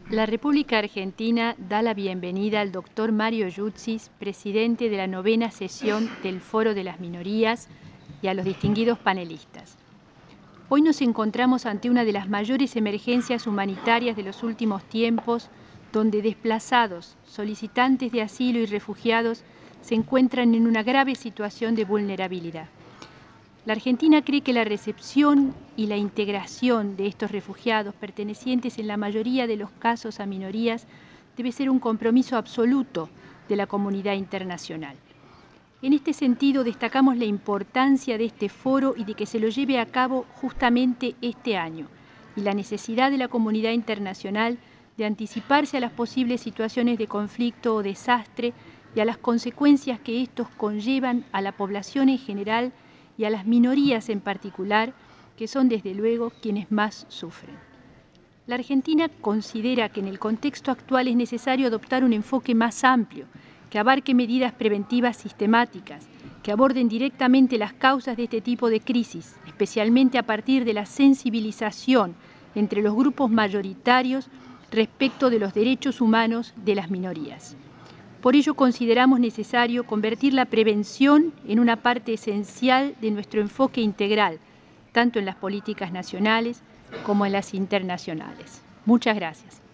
La República Argentina da la bienvenida al doctor Mario Yutzis, presidente de la 9ª sesión del Foro de las Minorías, y a los distinguidos panelistas. Hoy nos encontramos ante una de las mayores emergencias humanitarias de los últimos tiempos, donde desplazados, solicitantes de asilo y refugiados se encuentran en una grave situación de vulnerabilidad. La Argentina cree que la recepción y la integración de estos refugiados, pertenecientes en la mayoría de los casos a minorías, debe ser un compromiso absoluto de la comunidad internacional. En este sentido, destacamos la importancia de este foro y de que se lo lleve a cabo justamente este año, y la necesidad de la comunidad internacional de anticiparse a las posibles situaciones de conflicto o desastre y a las consecuencias que estos conllevan a la población en general y a las minorías en particular, que son desde luego quienes más sufren. La Argentina considera que en el contexto actual es necesario adoptar un enfoque más amplio, que abarque medidas preventivas sistemáticas, que aborden directamente las causas de este tipo de crisis, especialmente a partir de la sensibilización entre los grupos mayoritarios respecto de los derechos humanos de las minorías. Por ello consideramos necesario convertir la prevención en una parte esencial de nuestro enfoque integral, tanto en las políticas nacionales como en las internacionales. Muchas gracias.